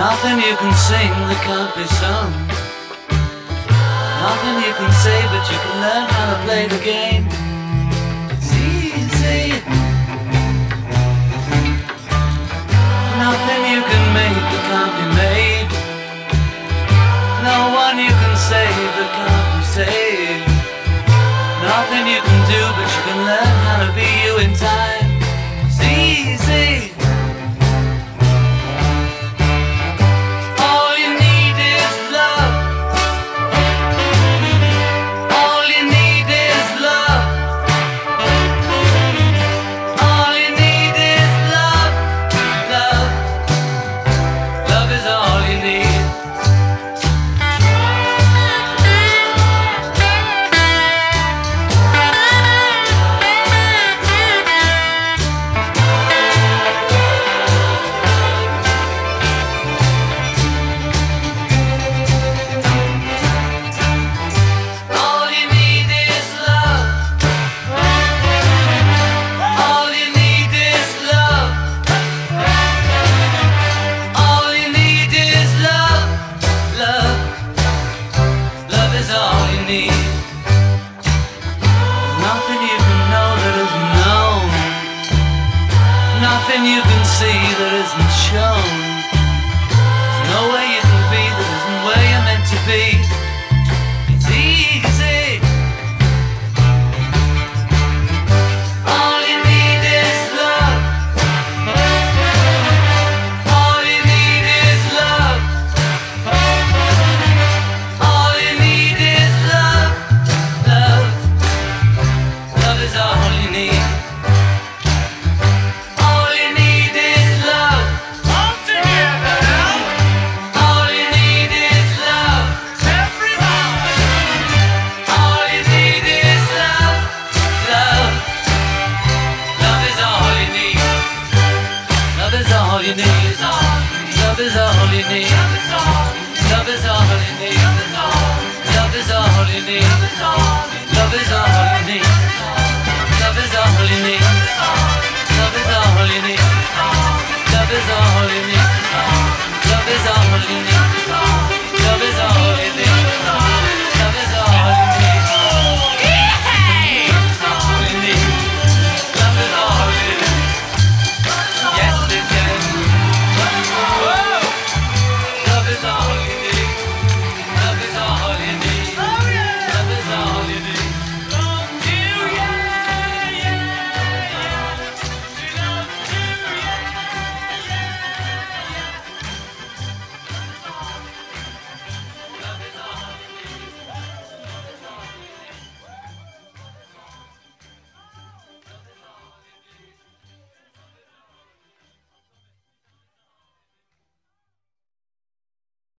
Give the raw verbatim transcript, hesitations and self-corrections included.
Nothing you can sing that can't be sung. Nothing you can say, but you can learn how to play the game. It's easy. Nothing you can make that can't be made. No one you can save that can't be saved. Nothing you can do, but you can learn how to be you in time. It's easy. Nothing you can see that isn't shown. There's no way you can be that isn't where you're meant to be. It's easy. All you need is love. All you need is love. All you need is love. Love. Love is all you need. All you need, love is all you need. Love is all you need. Love is all you need. Love is all you need. Love is all you need. Love is all you need. Love is all you need.